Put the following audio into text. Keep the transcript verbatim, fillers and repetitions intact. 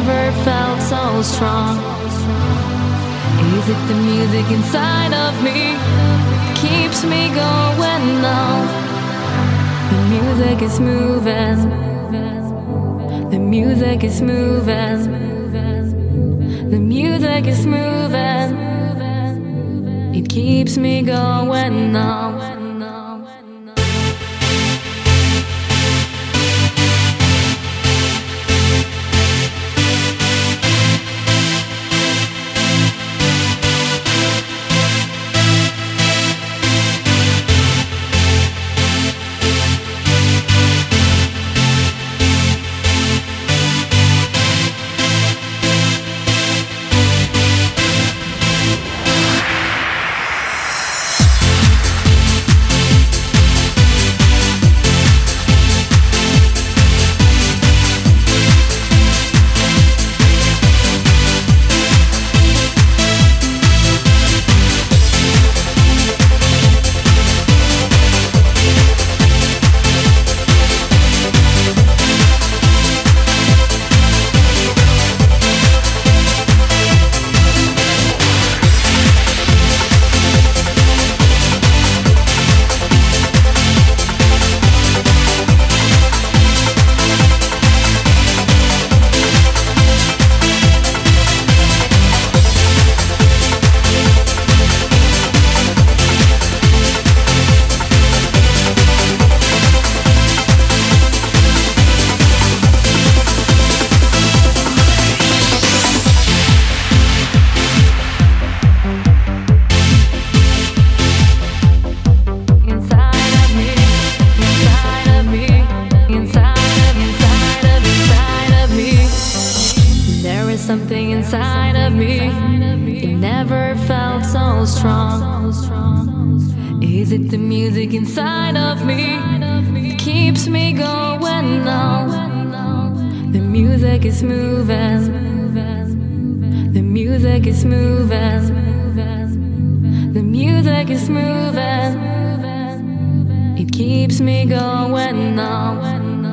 never felt so strong. Is it the music inside of me keeps me going now? The music is moving. The music is moving. The music is moving. It keeps me going now. Something inside of me, it never felt so strong. Is it the music inside of me that keeps me going now? The music is moving. The music is moving. The music is moving. It keeps me going now.